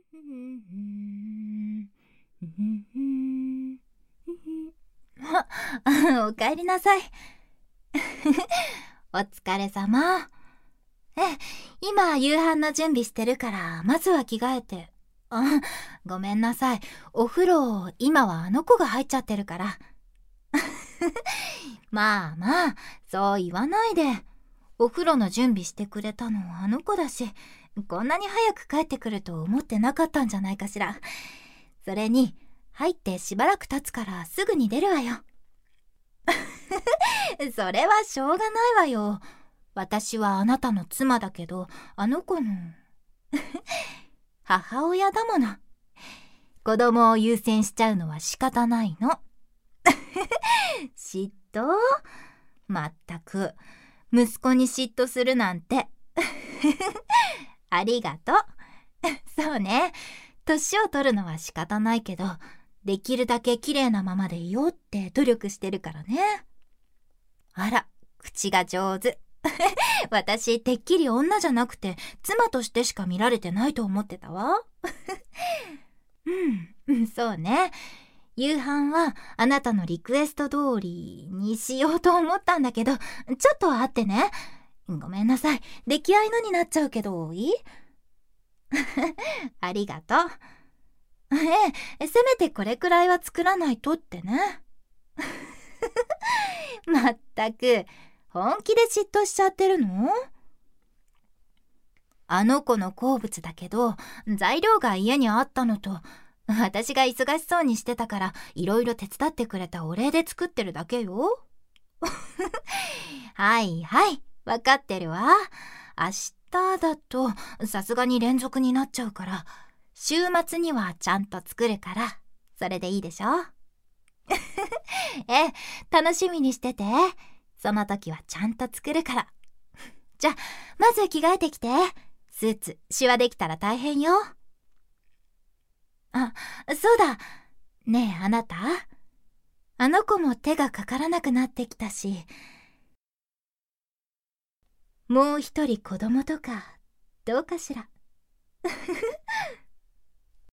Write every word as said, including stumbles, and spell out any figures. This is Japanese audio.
おかえりなさい。お疲れ様。え、今夕飯の準備してるからまずは着替えて。あ、ごめんなさい。お風呂今はあの子が入っちゃってるから。まあまあ、そう言わないで。お風呂の準備してくれたのあの子だし、こんなに早く帰ってくると思ってなかったんじゃないかしら。それに、入ってしばらく経つからすぐに出るわよ。それはしょうがないわよ。私はあなたの妻だけど、あの子の母親だもの。子供を優先しちゃうのは仕方ないの。嫉妬？まったく、息子に嫉妬するなんて。ありがとう。そうね、年を取るのは仕方ないけど、できるだけ綺麗なままでいようって努力してるからね。あら、口が上手。私、てっきり女じゃなくて、妻としてしか見られてないと思ってたわ。うん、そうね。夕飯はあなたのリクエスト通りにしようと思ったんだけど、ちょっと待ってね。ごめんなさい。出来合いのになっちゃうけど、いい？ありがとう。ええ、せめてこれくらいは作らないとってね。まったく、本気で嫉妬しちゃってるの？あの子の好物だけど、材料が家にあったのと、私が忙しそうにしてたからいろいろ手伝ってくれたお礼で作ってるだけよ。はいはい、わかってるわ。明日だとさすがに連続になっちゃうから、週末にはちゃんと作るから、それでいいでしょ？え、楽しみにしてて。その時はちゃんと作るから。じゃ、まず着替えてきて。スーツ、シワできたら大変よ。あ、そうだ。ねえ、あなた。あの子も手がかからなくなってきたし、もう一人子供とか、どうかしら。